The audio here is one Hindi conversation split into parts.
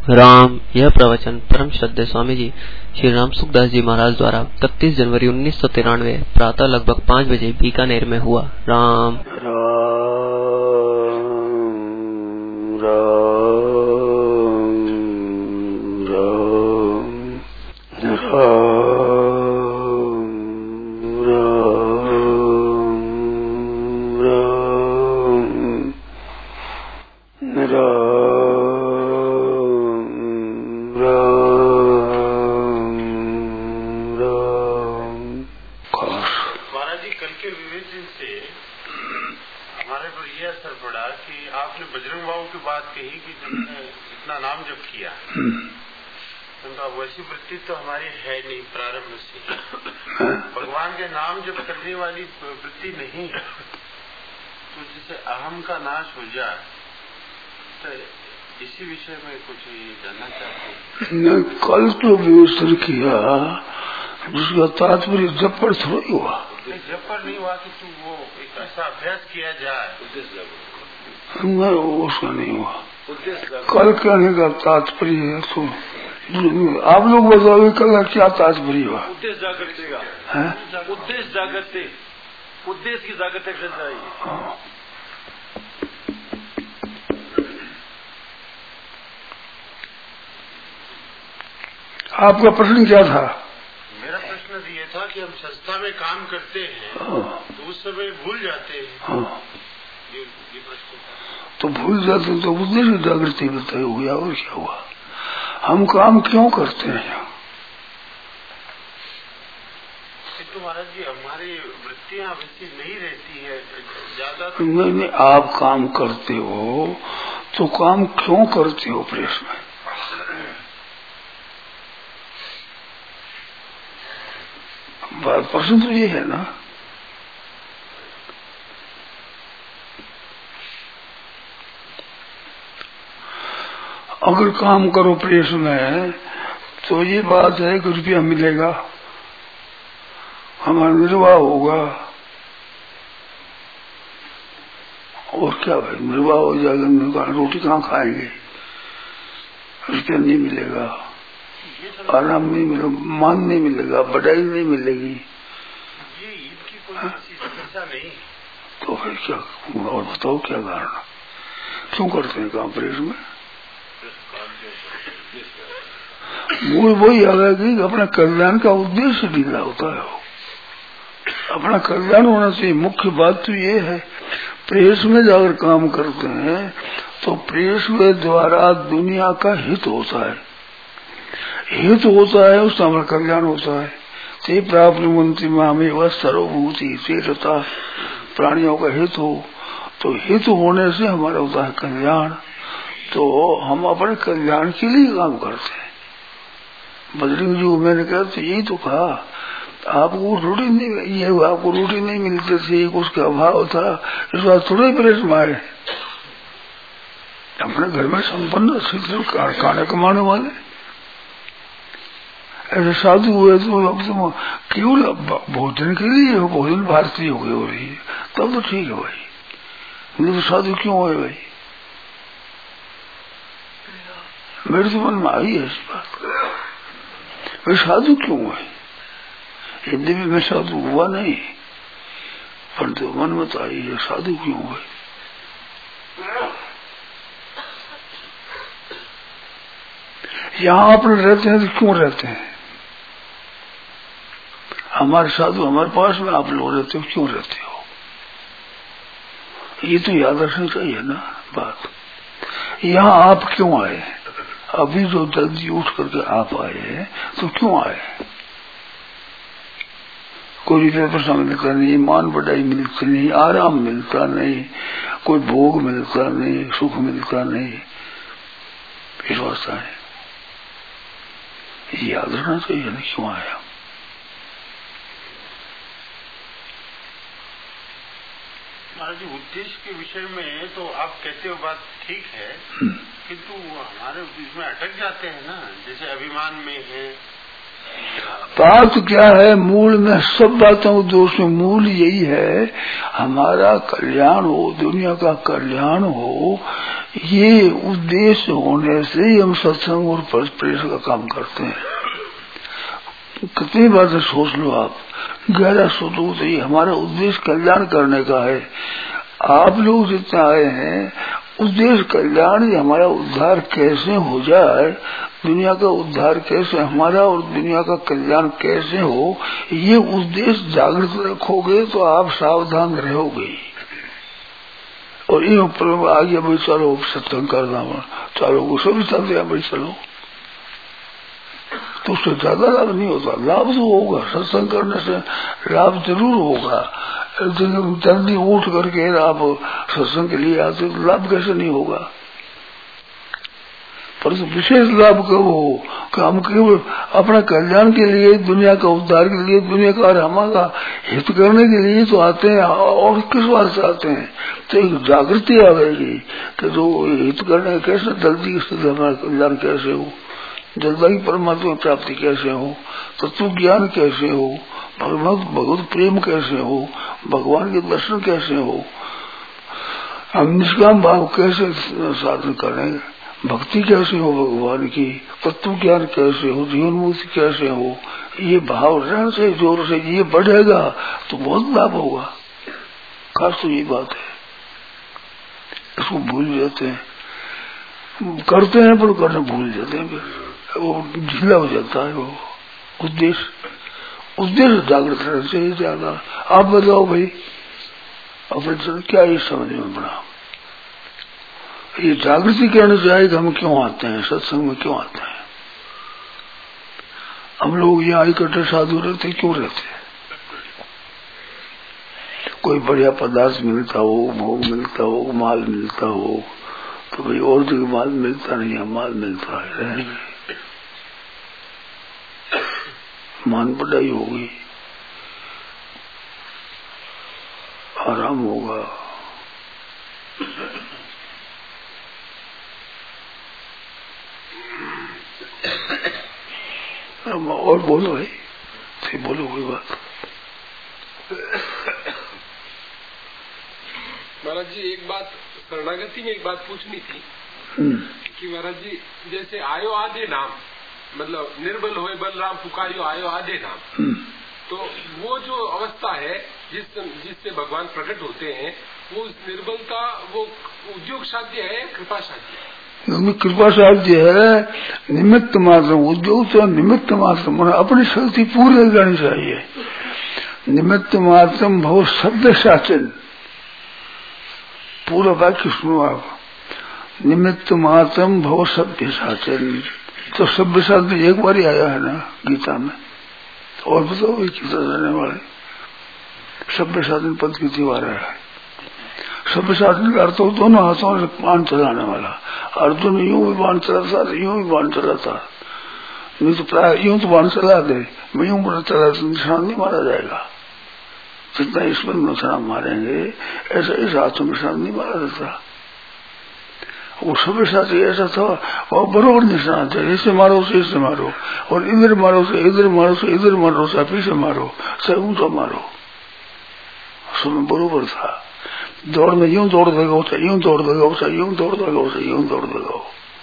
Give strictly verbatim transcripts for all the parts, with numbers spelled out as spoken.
राम। यह प्रवचन परम श्रद्धेय स्वामी जी श्री राम सुखदास जी महाराज द्वारा इकतीस जनवरी उन्नीस सौ तिरानवे प्रातः लगभग पाँच बजे बीकानेर में हुआ। राम राम राम राम राम राम बजरंग बाबू की बात कही कि तुमने इतना नाम जप किया, तो अब वैसी वृत्ति तो हमारी है नहीं प्रारंभ से। भगवान के नाम जप करने वाली वृत्ति नहीं है, तो जिसे अहम का नाश हो जाए, तो इसी विषय में कुछ जानना चाहते हैं। कल तो विवेचन किया, जिसका तात्पर्य जप पर थोड़ी हुआ। जप पर नहीं हुआ कि तू वो एक ऐसा अभ्यास किया जाए, उसका नहीं हुआ। कल कहने का तात्पर्य है, तो आप लोग बताओगे कल का क्या तात्पर्य हुआ? उद्देश्य जागृति का है, उद्देश्य जागृति, उद्देश्य की जागृति चाहिए। आपका प्रश्न क्या था? मेरा प्रश्न ये था कि हम संस्था में काम करते हैं तो उस समय भूल जाते हैं। ये, ये प्रश्न था। तो भूल जाते तो उद्देश्य जागृति बताई हुई, और क्या हुआ? हम काम क्यों करते हैं? तो महाराज जी हमारी वृत्तियाँ वैसी नहीं रहती है ज्यादा। नहीं नहीं, आप काम करते हो तो काम क्यों करते हो? प्रश्न में प्रश्न तो ये है ना, अगर काम करो प्रेस में तो ये बात है कि रुपया मिलेगा, हमारा निर्वाह होगा, और क्या भाई निर्वाह हो जाएगा, रोटी कहाँ खाएंगे, रुपया नहीं मिलेगा, आराम नहीं मिलेगा, मान नहीं मिलेगा, बढ़ाई नहीं मिलेगी। ये ईद की कोई ऐसी समस्या नहीं। तो फिर क्या, और बताओ क्या कारण, क्यों करते हैं काम प्रेस में? मूल वही आ गया कि अपना कल्याण का उद्देश्य ढीला होता है, अपना कल्याण होना चाहिए। मुख्य बात तो ये है, प्रेस में जाकर काम करते हैं तो प्रेस के द्वारा दुनिया का हित होता है, हित होता है, उससे हमारा कल्याण होता है। ते प्राप्त मंत्री में वह सर्वभूति चेतता, प्राणियों का हित हो, तो हित होने से हमारा होता है कल्याण। तो हम अपने कल्याण के लिए काम करते हैं। बजरंग जी मैंने कहा तो यही तो कहा, आपको रोटी नहीं, ये आपको रोटी नहीं मिलती थी, उसका अभाव था, इस बात थोड़े प्रेस में आए। अपने घर में संपन्न खाने कमाने वाले ऐसे साधु हुए तो अब तुम केवल भोजन के लिए हो, भोजन भारतीय हो गए हो रही है, तब तो ठीक है भाई, नहीं तो साधु क्यों हुए भाई? मेरे तो मन में आई है इस बात, भाई साधु क्यों हुए? हिंदी में मैं साधु हुआ नहीं, परंतु मन में तो आई है, साधु क्यों हुए? यहाँ अपने रहते हैं तो क्यों रहते हैं? हमारे साधु हमारे पास में, आप लोग रहते हो, क्यों रहते हो? ये तो याद रखना चाहिए ना बात। यहाँ आप क्यों आए? अभी जो जल्दी उठ करके आप आए तो क्यों आए? कोई पैसा मिलता नहीं, मान बढ़ाई मिलती नहीं, आराम मिलता नहीं, कोई भोग मिलता नहीं, सुख मिलता नहीं, विश्वास है, याद रखना चाहिए ना क्यों आया। महाराज जी उद्देश्य के विषय में तो आप कहते हो बात ठीक है, किंतु हमारे इसमें अटक जाते हैं ना, जैसे अभिमान में है, बात क्या है, मूल में सब बातों को दोष में मूल यही है, हमारा कल्याण हो, दुनिया का कल्याण हो, ये उद्देश्य होने से ही हम सत्संग और प्रेस का काम करते हैं। कितनी बातें सोच लो आप, गहरा सोचो तो ये हमारा उद्देश्य कल्याण करने का है। आप लोग जितने आए हैं उद्देश्य कल्याण, हमारा उद्धार कैसे हो जाए, दुनिया का उद्धार कैसे हमारा और दुनिया का कल्याण कैसे हो, ये उद्देश्य जागृत रखोगे तो आप सावधान रहोगे। और इन ऊपर आगे भाई चलो सत्संग करना, चलो वो सभी चलते भाई चलो, तो उससे ज्यादा लाभ नहीं होता। लाभ तो होगा, सत्संग करने से लाभ जरूर होगा। जल्दी उठ करके आप सत्संग के लिए आते तो लाभ कैसे नहीं होगा, परंतु विशेष लाभ कब हो कि हम केवल अपना कल्याण के लिए, दुनिया का उद्धार के लिए, दुनिया का और हमारा हित करने के लिए तो आते हैं। और किस बात से आते हैं, तो एक जागृति आएगी कि जो हित करने कैसे जल्दी से हमारा कल्याण कैसे हो, जल्दी परमात्मा प्राप्ति कैसे हो, तत्व ज्ञान कैसे हो, भगवत भगवत प्रेम कैसे हो, भगवान के दर्शन कैसे हो, हम निष्काम भाव कैसे साधन करें, भक्ति कैसे हो भगवान की, तत्व ज्ञान कैसे हो, जीवन मुक्ति कैसे हो, ये भाव रहने से जोर से ये बढ़ेगा तो बहुत लाभ होगा। खास तो ये बात है, इसको भूल जाते हैं, करते हैं पर करना भूल जाते हैं, वो ढीला हो जाता है। वो उद्देश्य उद्देश्य जागृत रहने से ज्यादा। आप बताओ भाई अपने क्या ये समझ में पड़ा, ये जागृति कहने से आए कि हम क्यों आते हैं, सत्संग में क्यों आते हैं, हम लोग यहाँ इकट्ठे साधु रहते क्यों रहते हैं, कोई बढ़िया पदार्थ मिलता हो, भोग मिलता हो, माल मिलता हो, तो भाई और जगह माल मिलता नहीं है, माल मिलता है, रहेंगे, मान पढ़ाई होगी, आराम होगा, और बोलो भाई, फिर बोलो कोई बात। महाराज जी एक बात शरणागति में एक बात पूछनी थी कि महाराज जी जैसे आयो आधे नाम, मतलब निर्बल होए बलराम पुकारियो आयो आधे नाम, तो वो जो अवस्था है जिस जिससे भगवान प्रकट होते हैं, वो निर्बलता वो उद्योग साध्य है, कृपा साध्य है? कृपा साध्य है, निमित्त मात्र। उद्योग तो निमित्त मात्र, मन अपनी शक्ति पूरी करनी चाहिए। निमित्त मात्र भव शब्द शाचन, पूरा वाक्य सुनो आप, निमित्त मात्र भव शब्द शाचन। तो शब्द शास्त्र एक बार ही आया है ना गीता में, और बताओ गीता रहने वाले शब्द शासन पद कितनी बार है। शब्द शासन का अर्थ दोनों हाथों से बाण चलाने वाला। अर्जुन यूं भी बाण चलाता, यूं भी बाण चलाता, नहीं तो प्राय यूं तो बाण चला दे, मैं यूं बड़ा चला तो निशान नहीं मारा जाएगा। जितना ईश्वर निशान मारेंगे ऐसा इस हाथों में निशान नहीं मारा जाता। वो सब साथ ऐसा था, वो बरोबर निशान था, ऐसे मारो से ऐसे मारो, और इधर मारो से इधर मारो से इधर मारो से पीछे मारो से ऊंचा मारो, सब बरोबर था। दौड़ में यूं दौड़ देगा उसे यूं दौड़ देगा उसे यूं दौड़ देगा उसे यूं दौड़ देगा।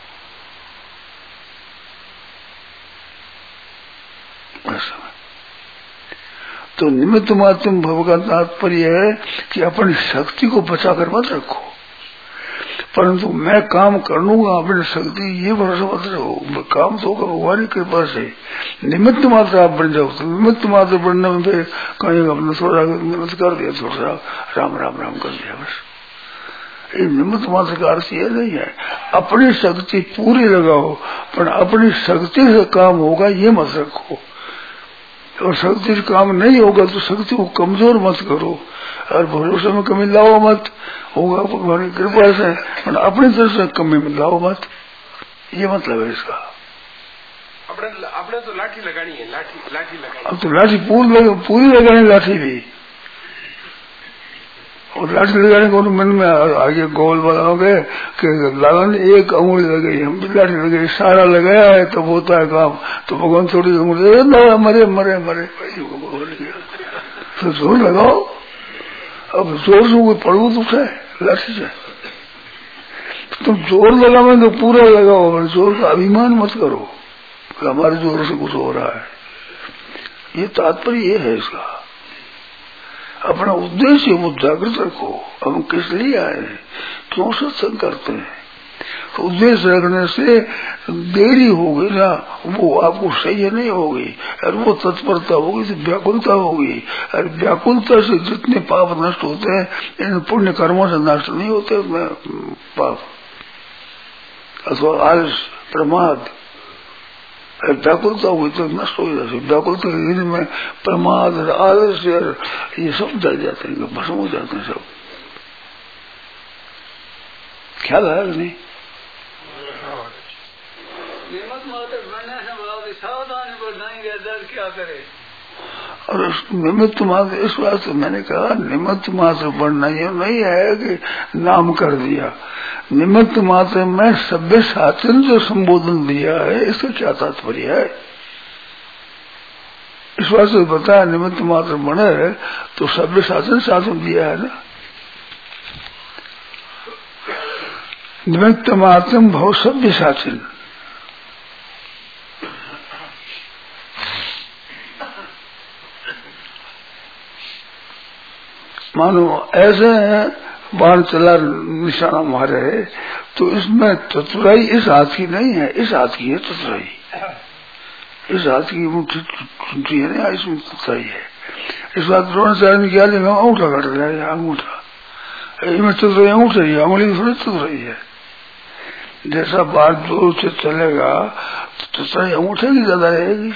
ऐसा तो निमित्त मात्र भव का तात्पर्य है कि अपनी शक्ति को बचाकर मत रखो, परंतु मैं काम कर लूंगा अपनी शक्ति ये भरोसा मत रहो। काम तो होगा भगवान की कृपा से। निमित्त मात्र आप बन जाओ, तो निमित्त मात्र बनने में फिर कहीं अपना थोड़ा निमित्त कर दिया, थोड़ा राम राम राम कर दिया, बस। ये निमित्त मात्र का अर्थ ये नहीं है अपनी शक्ति पूरी लगाओ, पर अपनी शक्ति से काम होगा ये मत रखो। और शक्ति से काम नहीं होगा तो शक्ति को कमजोर मत करो, और भरोसे में कमी लाओ मत, होगा भगवान की कृपा से, पर अपनी तरफ से कमी में लाओ मत, ये मतलब है इसका। अपने अपने तो लाठी लगानी है, लाठी लाठी लगानी। अब तो लाठी पूरी लग, पूरी लगानी लाठी भी, और लाठी लगाने को मन में आगे गोल बनाओगे कि लाला ने एक अंगुली लगाई, हम भी लाठी लगाई, सारा लगाया है तब होता है काम। तो भगवान थोड़ी अंगुली मरे मरे मरे तो जोर लगाओ। अब जोर से कोई पड़ो तो है लाठी से, तुम जोर लगाओ तो पूरा लगाओ, जोर का अभिमान मत करो कि हमारे जोर से कुछ हो रहा है। ये तात्पर्य ये है इसका। अपना उद्देश्य वो जागृत रखो, हम किस लिए आए हैं, क्यों सत्संग करते हैं। तो उद्देश्य रखने से देरी होगी ना, वो आपको सही नहीं होगी, और वो तत्परता होगी तो व्याकुलता होगी, और व्याकुलता से जितने पाप नष्ट होते हैं इन पुण्य कर्मों से नष्ट नहीं होते पाप। अथवा आलस प्रमाद व्याकुलता हुई तो नष्ट हो जाती। व्याकुलता में प्रमाद आलस्य ये सब जल जाते हैं, भस्म हो जाते हैं सब। ख्याल है नहीं? क्या करे? और निमित्त मात्र इस बात से मैंने कहा निमित्त मात्र बढ़ना ये नहीं है कि नाम कर दिया। निमित्त मात्र में सभ्य शासन जो संबोधन दिया है इसका क्या तात्पर्य है, इस बात से बताया निमित्त मात्र बने तो सभ्य शासन शासन दिया है ना। निमित्त मात्र भाव सभ्य शासन। मानो ऐसे बाण चला निशाना मारे तो इसमें चतुराई इस हाथ की नहीं है, इस हाथ की है चतुराई। इस हाथ की मुट्ठी टूटी है ना, इसमें चतुराई है। इस बात द्रोणाचार्य ने क्या लिखा, अंगूठा काट लिया, अंगूठा इसमें चतुराई अंगूठा ही, अंगुली थोड़ी चतुराई है। जैसा बाण जोर से चलेगा तो चतुराई अंगूठे की ज्यादा रहेगी,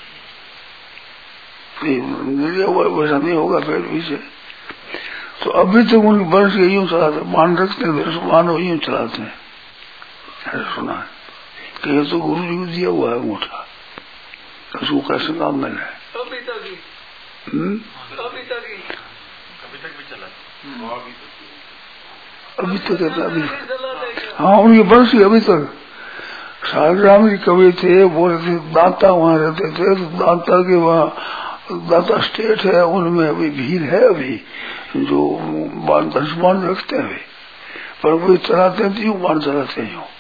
वैसा नहीं होगा फिर भी से। तो अभी तक तो उनके वर्ष के यूं चलाते, बाण रखते हैं, बाण यूं चलाते हैं। ऐसा सुना है कि ये तो गुरु जी को दिया हुआ है अंगूठा, उसको कैसे काम मिला है। अभी तक ही अभी तक ही अभी तक भी चला, अभी तक अभी हाँ उनके वर्ष ही अभी तक। सालराम जी कवि थे, बोले थे दाता वहाँ रहते थे, तो दाता के वहाँ दाता स्टेट है, उनमें अभी भीड़ है, अभी जो बाण दस बाण रखते हैं, पर वो चलाते हैं तो यूं बाण चलाते हैं यूं।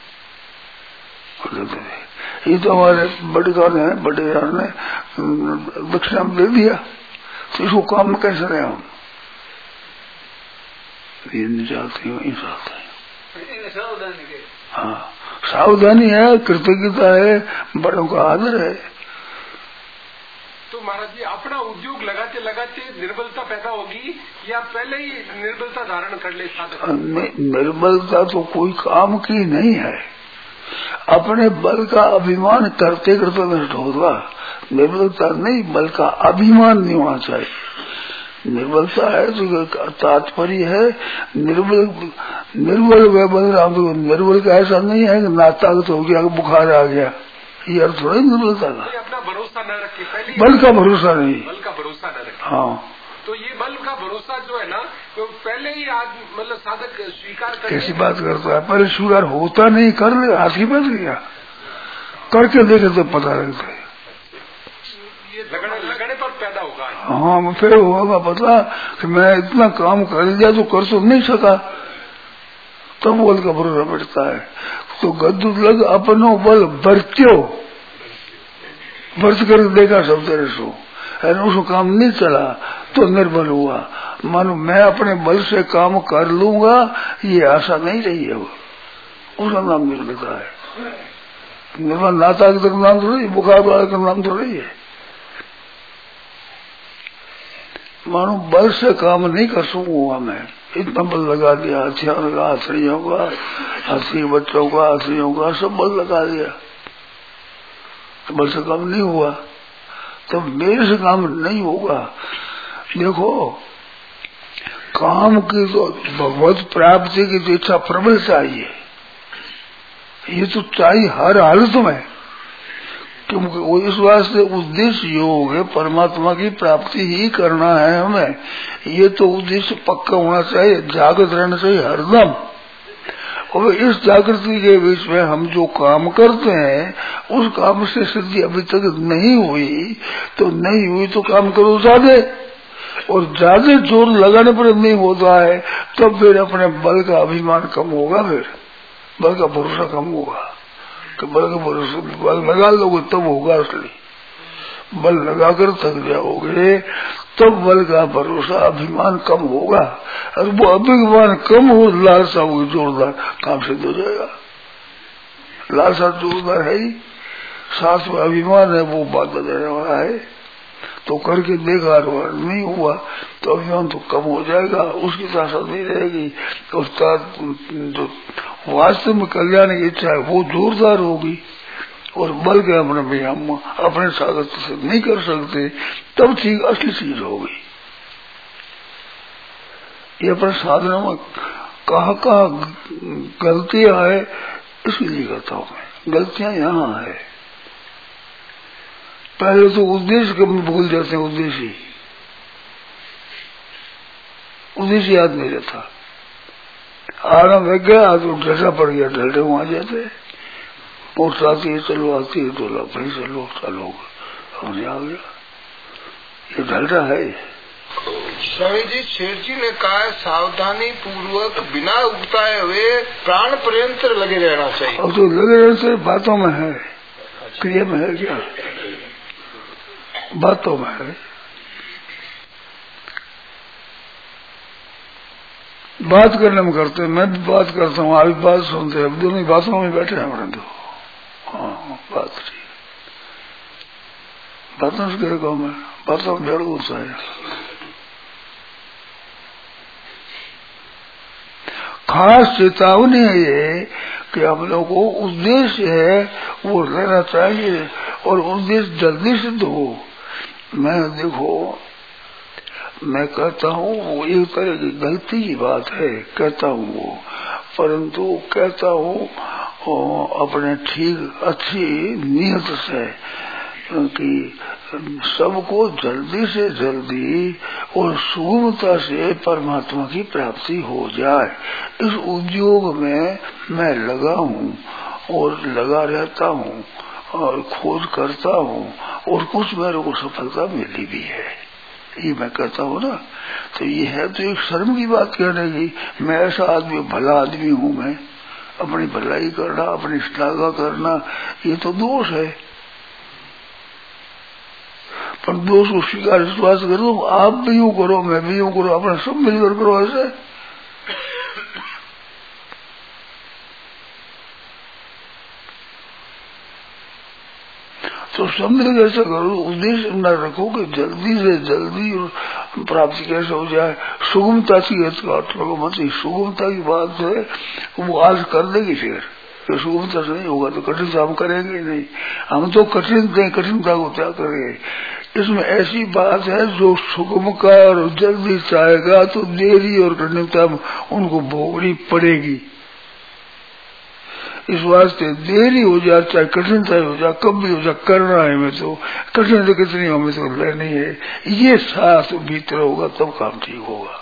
ये तो हमारे बड़े गाने हैं, बड़े गाने ने दक्षिणा दे दिया तो इसको काम में कैसे रहे हम, ये नहीं चाहते हैं, इन चाहते हैं। हाँ सावधानी है, कृतज्ञता है, बड़ों का आदर है। तो महाराज जी अपना उद्योग लगाते लगाते निर्बलता पैदा होगी या पहले ही निर्बलता धारण कर ले साधक? निर्बलता तो कोई काम की नहीं है, अपने बल का अभिमान करते करते नष्ट होगा। निर्बलता नहीं, बल का अभिमान नहीं होना चाहिए। निर्बलता है तो तात्पर्य है निर्बल निर्बल व बलराम। तो निर्बल का ऐसा नहीं है कि ना ताकत हो गया, बुखार आ गया, ये अर्थ थोड़ा निर्बलता का। अपना भरोसा न रखे, पहले बल का भरोसा नहीं, बल का भरोसा न रखे। हाँ तो ये बल का भरोसा जो है ना, तो पहले ही आज मतलब साधक स्वीकार कर। कैसी बात करता है, पहले स्वीकार होता नहीं, कर ले, हाथ की बात किया, करके देखे तो पता लगता है। ये लगने लगने पर पैदा होगा। हाँ फिर होगा पता कि मैं इतना काम कर लिया तो कर तो नहीं सका, तब बल का भरोसा बैठता है। तो गद्दू लग अपनो बल बरत्यो, बरत कर देखा सब तेरे सो, उसको काम नहीं चला तो निर्बल हुआ। मानो मैं अपने बल से काम कर लूंगा, ये आशा नहीं रही है, वो उसका नाम निर्बलता है। निर्बल नाता का नाम थोड़ी, बुखार वाला का नाम थोड़ी है। मानो बल से काम नहीं कर सकूंगा मैं, इतना बल लगा दिया, हथियार का, हथड़ियों का, हाथी बच्चों का, हथियों का, सब बल लगा दिया, तो बल से काम नहीं हुआ, तो मेरे से काम नहीं होगा। देखो काम की तो भगवत प्राप्ति की तो इच्छा प्रबल चाहिए, ये तो चाहिए हर हालत में। क्योंकि वो इस वास्ते उद्देश्य योग है, परमात्मा की प्राप्ति ही करना है हमें। ये तो उद्देश्य पक्का होना चाहिए, जागृत रहना चाहिए हरदम। और इस जागृति के बीच में हम जो काम करते हैं उस काम से सिद्धि अभी तक नहीं हुई, तो नहीं हुई तो काम करो ज्यादा, और ज्यादा जोर लगाने पर नहीं होता है तो फिर अपने बल का अभिमान कम होगा, फिर बल का भरोसा कम होगा। कि बल का भरोसा बल लगा लोगे तब होगा असली, बल लगाकर थक जाओगे तब बल का भरोसा अभिमान कम होगा। और वो अभिमान कम हो, लालसा होगी जोरदार, काम सिद्ध हो जाएगा। लालसा जोरदार है ही, साथ में अभिमान है, वो बाधा देने वाला है। तो करके देखा नहीं हुआ तो अभिमान तो कम हो जाएगा, उसकी ताकत नहीं रहेगी, उसका जो वास्तव में कल्याण की इच्छा है वो जोरदार होगी। और बल के अपने भी हम अपने सागत से नहीं कर सकते, तब ठीक असली चीज होगी। ये अपने साधनों में कहाँ कहाँ गलतियां है, इसलिए कहता हूँ मैं, गलतियां यहाँ है। पहले तो उद्देश्य कभी भूल जाते हैं, उद्देश्य उद्देश्य याद नहीं रहता। आराम लग गया तो ढलसा पड़ गया, ढलटे वहां जाते, मोट आती है चलो, आती है तो भाई चलो चलो, हमने आ गया, ये ढलटा है। स्वामी जी, शेर जी ने कहा है सावधानी पूर्वक बिना उगताए हुए प्राण पर्यंत लगे रहना चाहिए। अब तो लगे रहना चाहिए, बातों में है, क्रिया में है क्या? बातों में है। बात करने में करते हैं, मैं भी बात करता हूँ, आप भी बात सुनते हैं, दोनों बातों में बैठे हैं हमारे दो। हाँ बात ठीक, बातों से कह मैं, बातों में जड़ होता है। खास चेतावनी है ये कि हम लोग को उद्देश्य है वो रहना चाहिए, और उद्देश्य जल्दी सिद्ध हो। मैं देखो, मैं कहता हूँ वो एक तरह की गलती की बात है, कहता हूँ वो, परंतु कहता हूँ अपने ठीक अच्छी नियत से कि सबको जल्दी से जल्दी और सुगमता से परमात्मा की प्राप्ति हो जाए। इस उद्योग में मैं लगा हूँ और लगा रहता हूँ और खोज करता हूँ, और कुछ मेरे को सफलता मिली भी है, ये मैं कहता हूँ ना। तो ये है तो एक शर्म की बात कहने की, मैं ऐसा आदमी, भला आदमी हूँ, मैं अपनी भलाई करना, अपनी श्लाघा करना, ये तो दोष है। पर दोष को स्वीकार विश्वास करो, आप भी यूँ करो, मैं भी यूँ करो, अपना सब मिलकर करो ऐसे। तो सब मिलकर ऐसा करो, उद्देश्य न रखो कि जल्दी से जल्दी प्राप्ति कैसे हो जाए। सुगमता की मत, सुगमता की बात है वो आज कर देगी, फिर तो सुगमता से नहीं होगा तो कठिन से हम करेंगे नहीं। हम तो कठिन दें, कठिनता को त्याग करेंगे। इसमें ऐसी बात है जो सुगम का और जल्दी चाहेगा तो देरी और कठिनता उनको भोगनी पड़ेगी। इस वास्ते देरी हो जाए चाहे कठिनता हो जाए, कब भी हो जाए, करना है मैं तो, कठिन तो कितनी हमें तो लेनी है, ये साथ भीतर होगा तब काम ठीक होगा।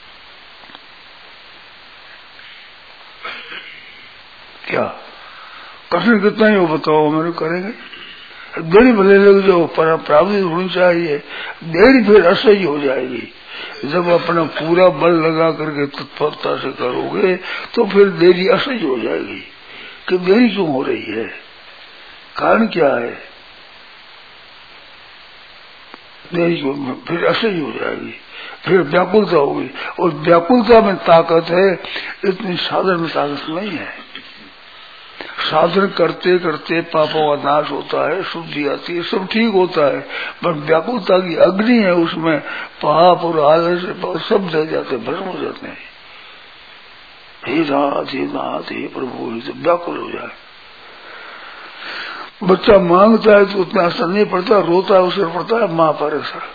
क्या कठिन कितना ही हो बताओ, मेरे करेंगे। देरी भले लग जाओ, पर प्राप्ति होनी चाहिए। देरी फिर असह्य हो जाएगी। जब अपना पूरा बल लगा करके तत्परता से करोगे तो फिर देरी असह्य हो जाएगी। कि देरी क्यों हो रही है, कारण क्या है, देरी क्यों, फिर असह्य हो जाएगी, फिर व्याकुलता होगी, और व्याकुलता में ताकत है, इतनी साधन में ताकत नहीं है। साधन करते करते पापों का नाश होता है, शुद्धि आती है, सब ठीक होता है, पर व्याकुलता की अग्नि है, उसमें पाप और आलस सब जल जाते, भस्म हो जाते हैं। हे नाथ, हे नाथ, हे प्रभु, तो व्याकुल हो जाए। बच्चा मांगता है तो उतना असर नहीं पड़ता, रोता है उससे पड़ता है माँ पर असर।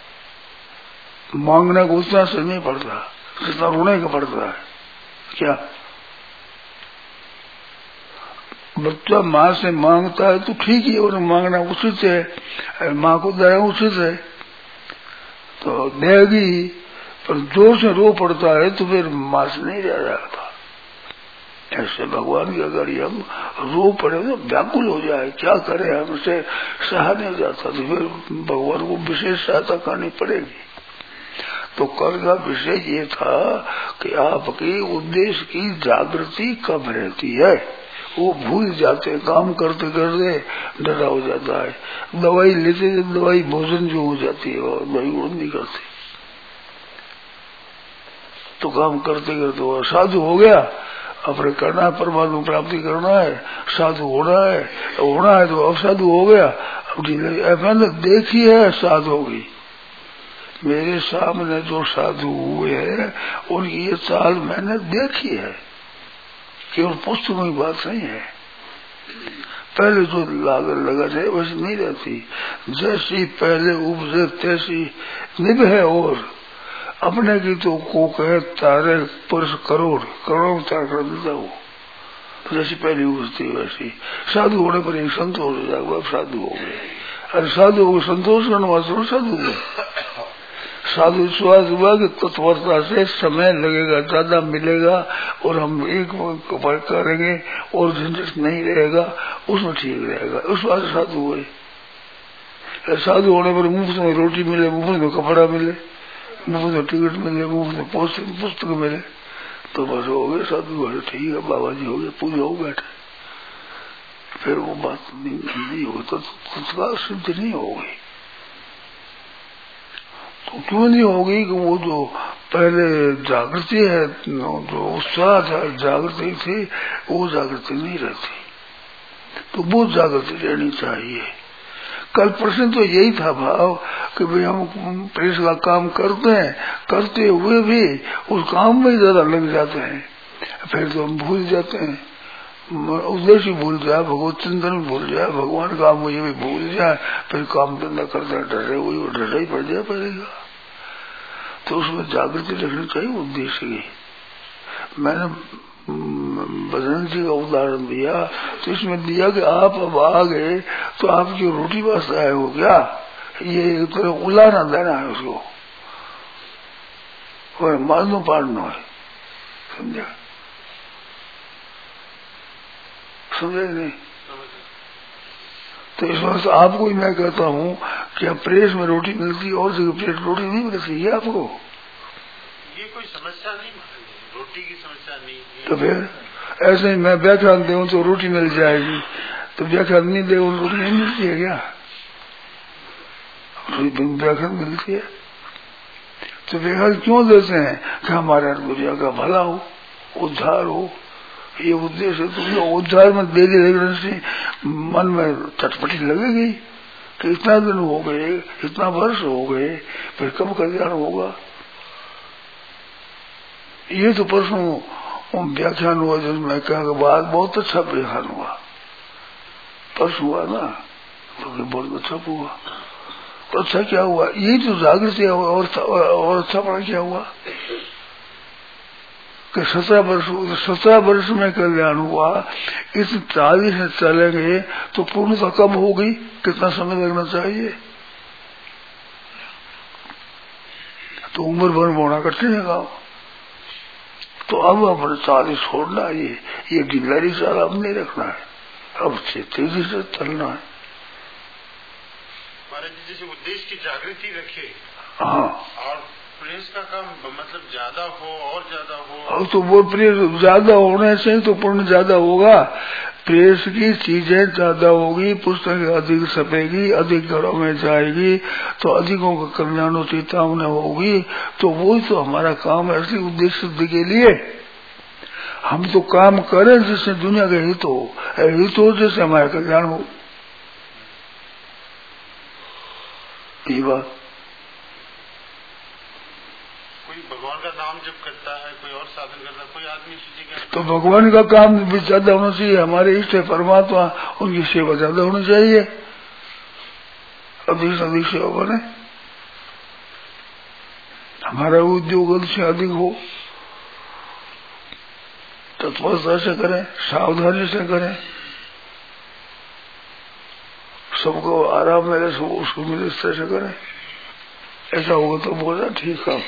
मांगने को उतना असर नहीं पड़ता जितना रोने का पड़ता है। क्या बच्चा माँ से मांगता है तो ठीक ही, और मांगना उचित है, माँ को दया उचित है तो देगी, पर जोर से रो पड़ता है तो फिर माँ से नहीं रह जाता। ऐसे भगवान की अगर हम रो पड़े तो व्याकुल हो जाए, क्या करे, हमसे सहा नहीं जाता, तो फिर भगवान को विशेष सहायता करनी पड़ेगी। तो कल का विषय ये था कि आपके उद्देश्य की जागृति कब रहती है, वो भूल जाते, काम करते करते डरा हो जाता है, दवाई लेते दवाई भोजन जो हो जाती है वो दवाई वो नहीं करती, तो काम करते करते वो साधु हो गया, अपने करना है, परमात्मा प्राप्ति करना है, साधु होना है, होना है तो अब साधु हो गया। अब मैंने देखी है साधु होगी, मेरे सामने जो साधु हुए हैं उनकी ये चाल मैंने देखी है, केवल पुस्तक में बात नहीं है। पहले जो लागत लगन है वैसे नहीं रहती, जैसी पहले उपजे तैसी निभ है, और अपने की तो को कहे तारे पुरुष करोड़ करोड़ तार कर देता हो, तो जैसी पहली उपजती वैसी। साधु होने पर एक संतोष हो जाएगा, अब साधु हो गए। अरे साधु हो संतोष करने वास्ते साधु हुए। साधु विश्वास हुआ कि तत्परता से समय लगेगा, ज्यादा मिलेगा और हम एक वर्क करेंगे और झंझट नहीं रहेगा, उसमें ठीक रहेगा, उस बात साधु हुए। साधु होने पर मुफ्त में रोटी मिले, मुफ्त में कपड़ा मिले, मुफ्त में टिकट मिले, मुफ्त में पुस्तक मिले, तो बस हो गए साधु हो, ठीक है बाबा जी हो गए, पूजा हो बैठे। फिर वो बात नहीं, नहीं हो तो तत्काल सिद्ध नहीं हो गई। तो क्यों नहीं होगी कि वो जो पहले जागृति है, जो उत्साह था, जागृति थी, वो जागृति नहीं रहती, तो वो जागृति रहनी चाहिए। कल प्रश्न तो यही था भाव कि भाई हम प्रेस का काम करते हैं, करते हुए भी उस काम में ज्यादा लग जाते हैं, फिर तो हम भूल जाते हैं, उद्देश्य भूल जाए, भगवत चिंतन भूल जाए, भगवान का मुझे भी भूल जाए, फिर काम धंधा करते डरे हुई वो डरा ही पड़ जाए पड़ेगा। तो उसमें जागृति रखनी चाहिए उद्देश्य की। मैंने बजरंग जी का उदाहरण दिया तो इसमें दिया कि आप अब आ गए तो आपकी रोटी वास्ते आए हो क्या, ये तो उलाना देना है उसको, और मारनो पाड़ना है, समझा समझे नहीं। तो इस वक्त आपको ही मैं कहता हूँ कि अब प्रेस में रोटी मिलती है और जगह प्लेट रोटी नहीं मिलती है आपको, ये कोई समस्या नहीं, रोटी की समस्या नहीं। तो फिर ऐसे ही मैं व्याख्यान दूं तो रोटी मिल जाएगी, तो व्याख्यान नहीं दे रोटी नहीं मिलती है क्या, व्याख्यान मिलती है। तो व्याख्यान क्यों देते हैं कि हमारे दुनिया का भला हो, उद्धार हो, ये उद्देश्य। तो उद्धार में देरी लगने से मन में चटपटी लगेगी कि इतना दिन हो गए, इतना वर्ष हो गए, फिर कब कल्याण होगा। ये तो परसों व्याख्यान हुआ जिसमें कहा कि बाद बहुत अच्छा व्याख्यान हुआ, परसों हुआ ना, तो बहुत अच्छा हुआ। तो अच्छा क्या हुआ, ये तो जागृति हुआ, और, और अच्छा बड़ा क्या हुआ कि सत्रह वर्ष सत्रह वर्ष में कल्याण हुआ। इस चालीस से चलेंगे तो पूर्णता कब होगी, कितना समय लगना चाहिए, तो उम्र भर बोना कठिन है गाँव। तो अब अपने चालीस छोड़ना, ये ये ढिलाई चाल अब नहीं रखना है, अब तेजी से चलना है। महाराज जी जैसे उद्देश्य की जागृति रखे, हाँ, और प्रेस का काम मतलब ज्यादा हो और ज्यादा हो, अब तो वो प्रेस ज्यादा होने से तो पुण्य ज्यादा होगा, प्रेस की चीजें ज्यादा होगी, पुस्तक अधिक छपेगी, अधिक घरों में जाएगी, तो अधिकों का कल्याण चेतावनी होगी, तो वो तो हमारा काम है। ऐसे उद्देश्य सिद्धि के लिए हम तो काम करें जिससे दुनिया का हित हो, हित हो जिससे हमारा कल्याण हो, ये बात। कोई भगवान का नाम जब करता है, कोई और साधन करता है, कोई आदमी सोचेगा तो भगवान का काम भी ज्यादा होना चाहिए, हमारे इष्ट परमात्मा उनकी सेवा ज्यादा होनी चाहिए, अधिक से अधिक सेवा बने, हमारा उद्योग अधिक से अधिक हो, तत्परता से करें, सावधानी से करें, सबको आराम मिले, सब उसको मिले, इस तरह से करें। ऐसा होगा तो बोला ठीक है।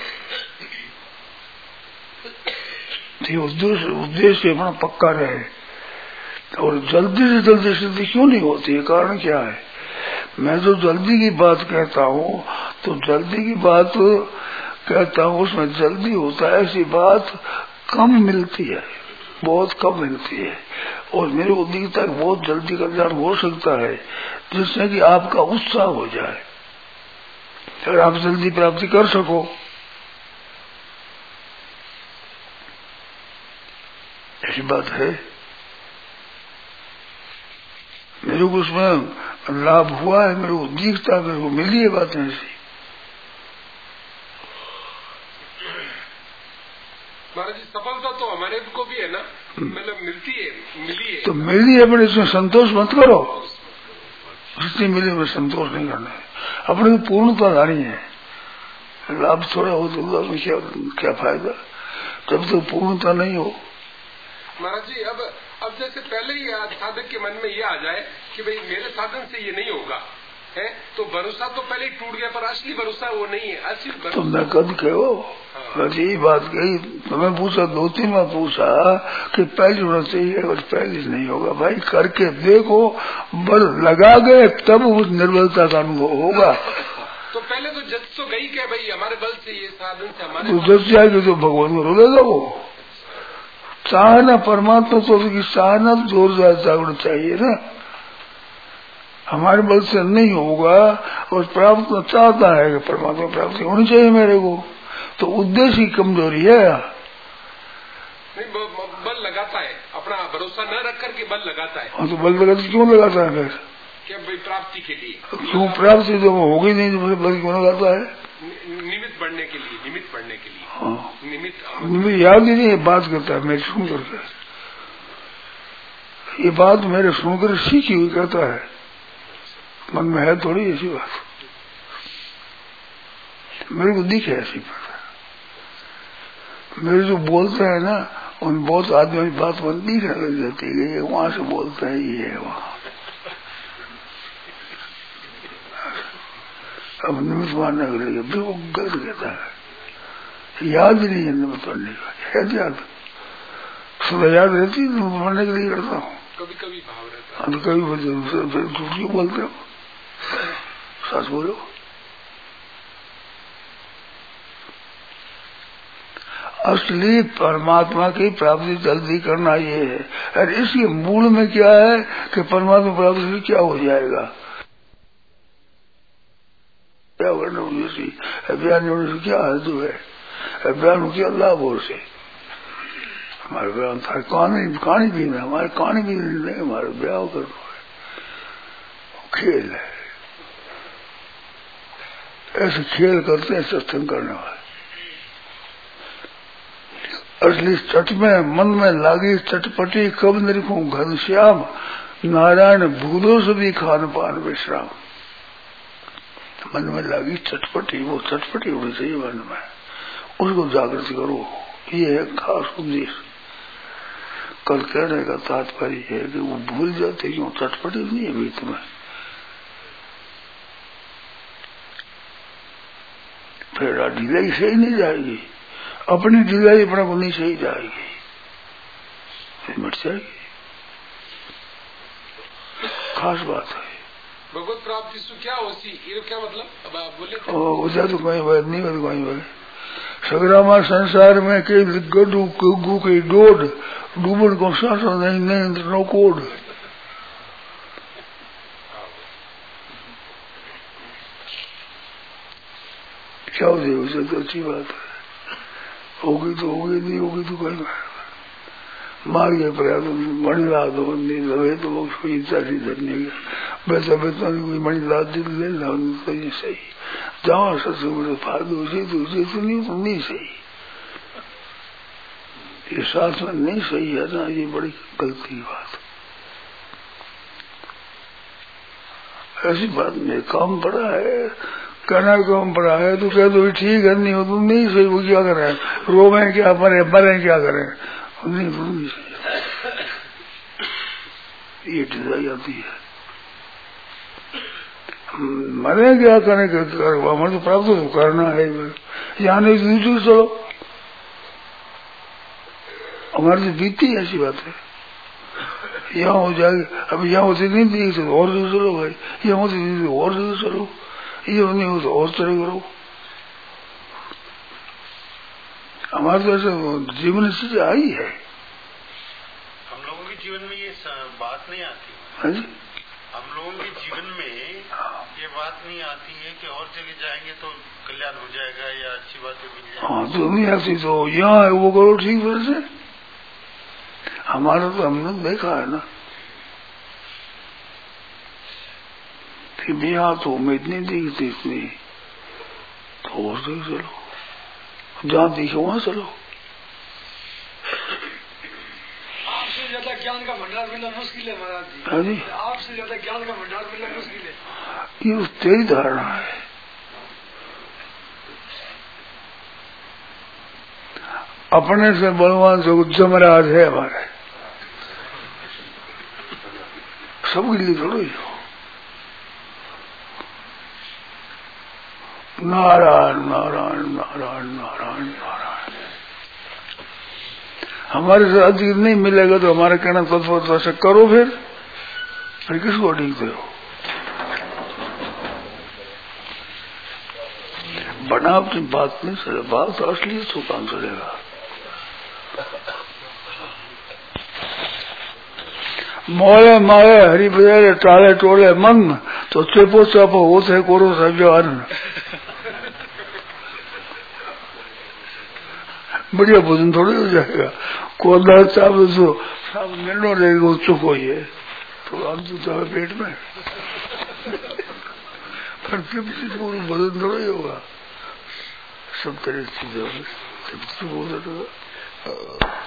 उद्देश्य उद्देश्य अपना पक्का रहे। और जल्दी से जल्दी सिद्धि क्यों नहीं होती है, कारण क्या है? मैं जो जल्दी की बात कहता हूँ तो जल्दी की बात कहता हूँ, उसमें जल्दी होता है ऐसी बात कम मिलती है, बहुत कम मिलती है। और मेरे को दिखता है बहुत जल्दी कल्याण हो सकता है, जिससे कि आपका उत्साह हो जाए, अगर आप जल्दी प्राप्ति कर सको। ऐसी बात है। मेरे को उसमें लाभ हुआ है, मेरे को दिखता है, मेरे को मिली है बातें ऐसी। महाराज जी सफलता तो हमारे को भी है ना, मतलब मिलती है, मिली है तो मिली है, पर इसमें संतोष मत करो। जितनी मिली में संतोष नहीं करना है, अपने को पूर्णता लानी है। लाभ थोड़ा हो तो में क्या क्या फायदा, जब तक तो पूर्णता नहीं हो। महाराज जी अब अब जैसे पहले ही साधक के मन में ये आ जाए कि भाई मेरे साधन से ये नहीं होगा है, तो भरोसा तो पहले ही टूट गया, पर असली भरोसा वो नहीं है। असली भरोसा तुमने कद कहो, यही बात कही। तुम्हें पूछा, दो तीन बार पूछा कि पहले होना चाहिए, और पहले नहीं होगा। भाई करके देखो, बल लगा गए तब उस निर्बलता का अनुभव होगा। तो पहले तो जज तो गई क्या भाई हमारे बल से ये साधन से हमारे, तो जज जाएगी तो भगवान को रोलेगा वो। चाहना परमात्मा तो चाहना तो जोर जागरण चाहिए ना। हमारे बल से नहीं होगा, और प्राप्त चाहता है कि परमात्मा प्राप्ति होनी चाहिए मेरे को, तो उद्देश्य की कमजोरी है। नहीं बल लगाता है, अपना भरोसा न रख करके बल लगाता है। हाँ तो बल लगाता क्यों लगाता है फिर? क्या भाई प्राप्ति के लिए? क्यों प्राप्ति तो होगी नहीं तो बल क्यों लगाता है? निमित्त बढ़ने के लिए, निमित्त बढ़ने के लिए। हाँ निमित्त मुझे याद ही नहीं है, बात करता है मेरे सुन करके, ये बात मेरे सुनकर सीखी हुई कहता है, मन में है थोड़ी ऐसी बात, मेरे को दिखे ऐसी बात। मेरे जो बोलते हैं ना, उन बहुत आदमी की बात बनती लग जाती है, वहां से बोलते हैं ये है वहां। अब निमित्त मानने के लिए बिल्कुल गलत कहता है, याद ही नहीं है निमित्त मानने का, याद याद सुबह याद रहती है, निमित्त मानने के लिए करता हूँ। कभी कभी भाव रहता है, कभी झूठ क्यों बोलते हो, सच बोलो। असली परमात्मा की प्राप्ति जल्दी करना ये है। और इसके मूल में क्या है कि परमात्मा प्राप्ति से क्या हो जाएगा, क्या करना उसी अभियान होने से क्या है जो है, अभियान क्या लाभ हो से। हमारे ब्याह था कहानी कहानी भी नहीं, हमारे कहानी भी नहीं, हमारे ब्याह कर खेल है। ऐसे खेल करते हैं सत्संग करने वाले। असली चट में मन में लागी चटपटी कब निरखूं घनश्याम, नारायण भूलो से भी खान पान विश्राम। मन में लागी चटपटी, वो चटपटी होनी चाहिए मन में, उसको जागृत करो। ये है खास उद्देश्य। कल कहने का तात्पर्य है कि वो भूल जाते क्यों, चटपटी नहीं है बीच में। फिर ढिलाई सही नहीं जाएगी, अपनी ढिलाई अपना को नहीं सही जाएगी, फिर मट जाएगी। खास बात है। भगवत प्राप्ति सु क्या होती, ये क्या मतलब? अब आप बोले थे हो जाए तो कहीं बात नहीं बात कहीं बात। सगरामा संसार में कई गड्ढू गु कई डोड डूबन को सासा नहीं नहीं नो कोड। क्या हो जाए उसे तो अच्छी बात है, होगी तो होगी, नहीं होगी तो कहीं मार गया प्रयास मणि ला दो नहीं लगे तो वो इच्छा नहीं धरने का वैसा वैसा कोई मणि ला दिल ले ला तो ये सही जाओ सत्संग फायदे उसे तो उसे तो नहीं तो नहीं सही। ये साथ में नहीं सही है ना, ये बड़ी गलती की बात। ऐसी बात नहीं, काम पड़ा है कहना काम पड़ा है तो कह दो ठीक है, नहीं हो तो नहीं सही, वो क्या करे, रोवे क्या मरे मरे क्या करे, नहीं तो नहीं सही। ये ढिलाई आती है। मैंने क्या करने के हमारे तो प्राप्त तो करना है, यहाँ नहीं तो दूसरी चलो, हमारे से बीतती ऐसी बात है। यहाँ हो जाएगी, अभी यहाँ होती नहीं थी तो और दूर चलो भाई, यहाँ होती नहीं तो और दूर चलो, ये नहीं हो तो और तरह करो। हमारे तो ऐसा जीवन स्थिति आई है। हम लोगों के जीवन में ये बात नहीं आती है जी? हम लोगों के जीवन में ये बात नहीं आती है कि और जगह जाएंगे तो कल्याण हो जाएगा या अच्छी बातें मिल जाएगी। हाँ तो नहीं आती तो यहाँ है वो करो ठीक तरह से। हमारा तो हमने देखा है ना कि यहाँ तो उम्मीद नहीं दिखती इतनी, तो और जगह चलो, जहाँ दिखे वहाँ चलो। आपसे ज्यादा ज्ञान का भंडार मिलना मुश्किल है महाराज जी। हाँ जी, आपसे ज्यादा ज्ञान का भंडार मिलना मुश्किल है। ये तेरी धारणा है। अपने से बलवान जो जमराज है हमारे, सबके लिए थोड़ा ही नारायण नारायण नारायण नारायण नारायण। हमारे से अधिक नहीं मिलेगा तो हमारे कहना तत्परता से करो, फिर फिर किसको अधिक दो। बनावटी बात नहीं चले, बात तो असली तो काम चलेगा। मोले माले हरि बजारे टाले टोले मन, तो चेपो चापो होते कोरो सब्जो अन्न। बढ़िया भोजन थोड़ी हो जाएगा, कोदा चावल तो सब मिलना रहेगा, चुप हो ये तो हम तो चाहे पेट में पर भोजन थोड़ा ही होगा, सब तरह की चीजें सब चुप हो जाएगा।